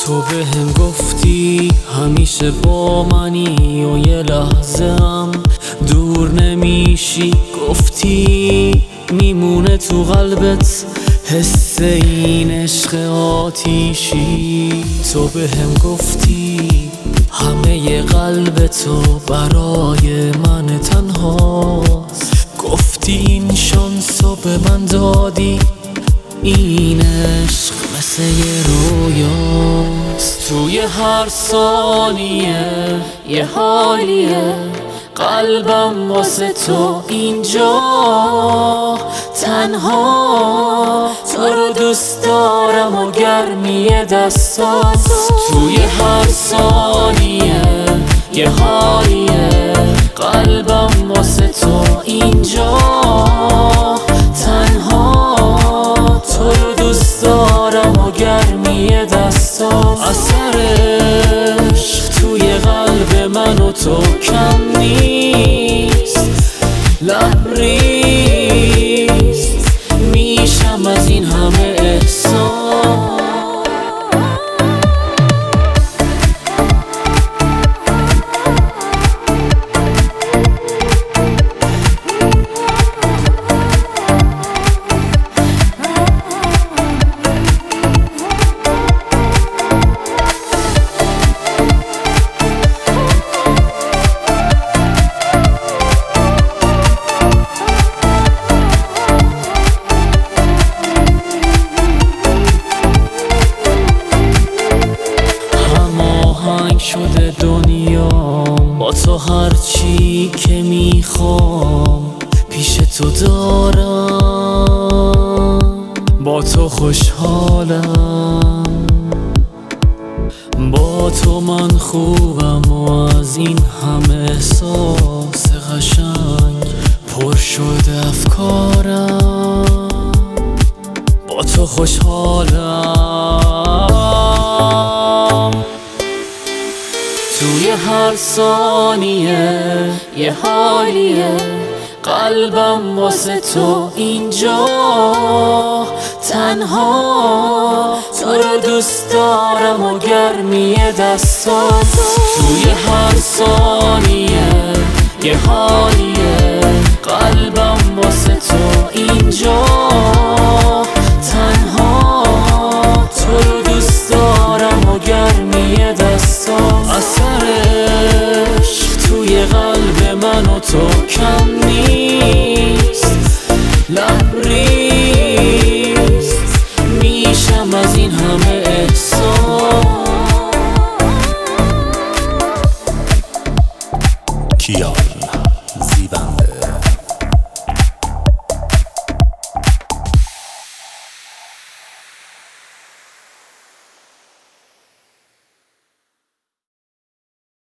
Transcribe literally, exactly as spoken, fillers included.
تو به هم گفتی همیشه با منی و یه لحظه هم دور نمیشی. گفتی میمونه تو قلبت حس این عشق آتیشی. تو به هم گفتی همه قلب تو برای من تنهاست. گفتی این شانسو به من دادی، این عشق مثل یه رویاست. توی هر ثانیه یه حالیه، قلبم واسه تو اینجا تنها. تو رو دوست دارم و گرمی دستات. توی هر ثانیه یه حالیه، قلبم واسه تو اینجا تنها. تو رو دوست دارم و گرمی دستات. اثر عشق توی قلب من و تو کم نیست، لبریز میشم از این همه احسان. شده دنیا با تو، هرچی که میخوام پیش تو دارم. با تو خوشحالم، با تو من خوبم و از این همه احساس قشنگ پر شده افکارم. با تو خوشحالم، توی هر ثانیه یه حالیه، قلبم واسه تو اینجا تنها. تو رو دوست دارم و گرمی دستات. توی هر ثانیه یه حالیه، قلبم واسه تو اینجا تنها. تو رو دوست دارم و گرمی دستات. اثر عشق توی قلب من و تو کم نیست، لبریز میشم از این همه احسان. کیا